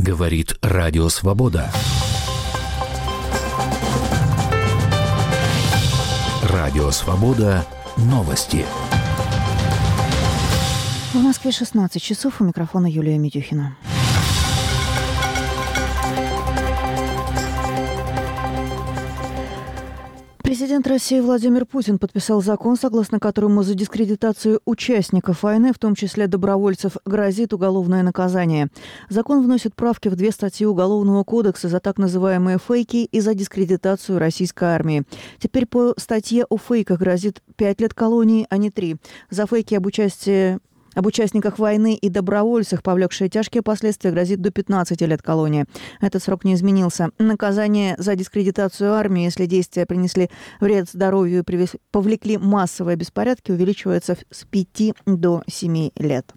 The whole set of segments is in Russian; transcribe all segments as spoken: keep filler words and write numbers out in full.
Говорит Радио Свобода. Радио Свобода. Новости. В Москве шестнадцать часов. У микрофона Юлия Митюхина. Президент России Владимир Путин подписал закон, согласно которому за дискредитацию участников войны, в том числе добровольцев, грозит уголовное наказание. Закон вносит правки в две статьи Уголовного кодекса за так называемые фейки и за дискредитацию российской армии. Теперь по статье о фейках грозит пять лет колонии, а не три. За фейки об участии... Об участниках войны и добровольцах, повлекшие тяжкие последствия, грозит до пятнадцати лет колонии. Этот срок не изменился. Наказание за дискредитацию армии, если действия принесли вред здоровью и повлекли массовые беспорядки, увеличивается с пяти до семи лет.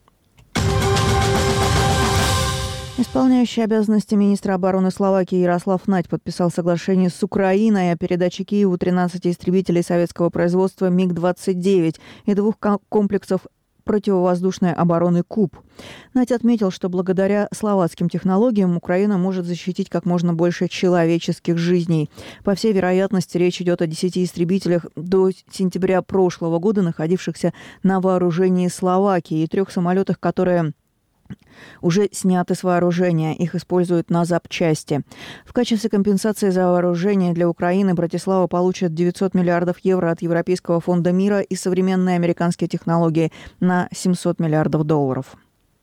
Исполняющий обязанности министра обороны Словакии Ярослав Нать подписал соглашение с Украиной о передаче Киеву тринадцати истребителей советского производства миг двадцать девять и двух комплексов противовоздушной обороны «Куб». Нать отметил, что благодаря словацким технологиям Украина может защитить как можно больше человеческих жизней. По всей вероятности, речь идет о десяти истребителях до сентября прошлого года, находившихся на вооружении Словакии, и трех самолетах, которые уже сняты с вооружения. Их используют на запчасти. В качестве компенсации за вооружение для Украины Братислава получит девятьсот миллиардов евро от Европейского фонда мира и современные американские технологии на семьсот миллиардов долларов.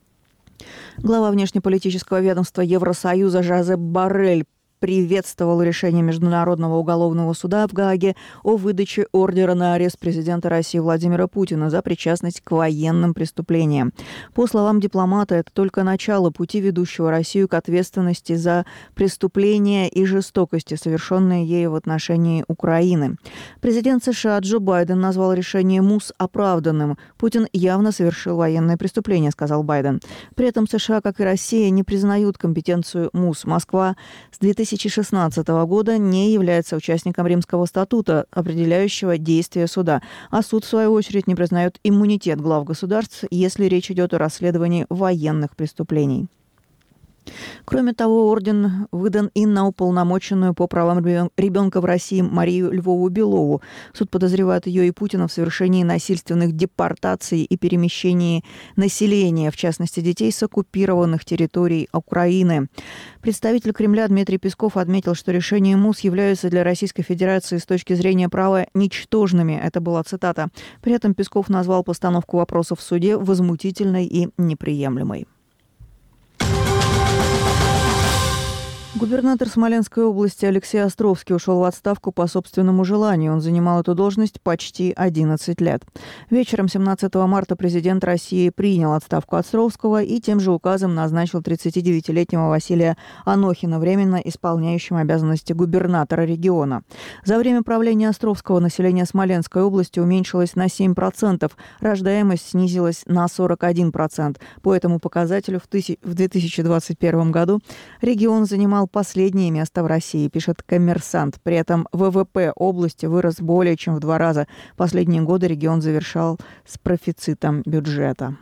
Глава внешнеполитического ведомства Евросоюза Жозеп Боррель приветствовал решение Международного уголовного суда в Гааге о выдаче ордера на арест президента России Владимира Путина за причастность к военным преступлениям. По словам дипломата, это только начало пути, ведущего Россию к ответственности за преступления и жестокости, совершенные ею в отношении Украины. Президент США Джо Байден назвал решение МУС оправданным. Путин явно совершил военное преступление, сказал Байден. При этом США, как и Россия, не признают компетенцию МУС. Москва с две тысячи шестнадцатого года не является участником Римского статута, определяющего действия суда, а суд, в свою очередь, не признает иммунитет глав государств, если речь идет о расследовании военных преступлений. Кроме того, орден выдан и на уполномоченную по правам ребенка в России Марию Львову-Белову. Суд подозревает ее и Путина в совершении насильственных депортаций и перемещении населения, в частности детей с оккупированных территорий Украины. Представитель Кремля Дмитрий Песков отметил, что решения МУС являются для Российской Федерации с точки зрения права ничтожными. Это была цитата. При этом Песков назвал постановку вопросов в суде возмутительной и неприемлемой. Губернатор Смоленской области Алексей Островский ушел в отставку по собственному желанию. Он занимал эту должность почти одиннадцать лет. Вечером семнадцатого марта президент России принял отставку Островского и тем же указом назначил тридцатидевятилетнего Василия Анохина временно исполняющим обязанности губернатора региона. За время правления Островского население Смоленской области уменьшилось на семь процентов, рождаемость снизилась на сорок один процент. По этому показателю в две тысячи двадцать первом году регион занимал последнее место в России, пишет «Коммерсант». При этом ВВП области вырос более чем в два раза. Последние годы регион завершал с профицитом бюджета.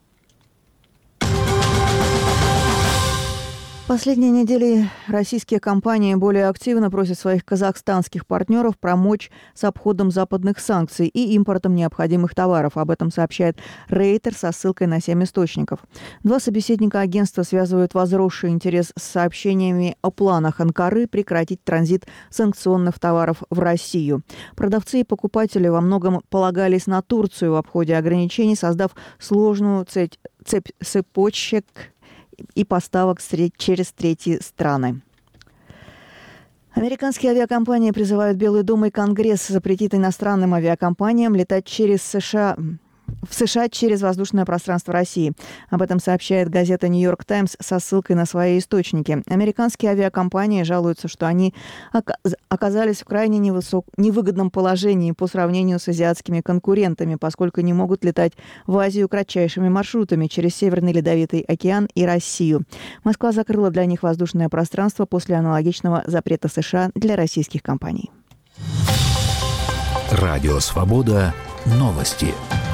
В последние недели российские компании более активно просят своих казахстанских партнеров помочь с обходом западных санкций и импортом необходимых товаров. Об этом сообщает Рейтер со ссылкой на семь источников. Два собеседника агентства связывают возросший интерес с сообщениями о планах Анкары прекратить транзит санкционных товаров в Россию. Продавцы и покупатели во многом полагались на Турцию в обходе ограничений, создав сложную цепь, цепь цепочек и поставок через третьи страны. Американские авиакомпании призывают Белый дом и Конгресс запретить иностранным авиакомпаниям летать через США... в США через воздушное пространство России. Об этом сообщает газета «Нью-Йорк Таймс» со ссылкой на свои источники. Американские авиакомпании жалуются, что они оказались в крайне невысок... невыгодном положении по сравнению с азиатскими конкурентами, поскольку не могут летать в Азию кратчайшими маршрутами через Северный Ледовитый океан и Россию. Москва закрыла для них воздушное пространство после аналогичного запрета США для российских компаний. Радио «Свобода». Новости.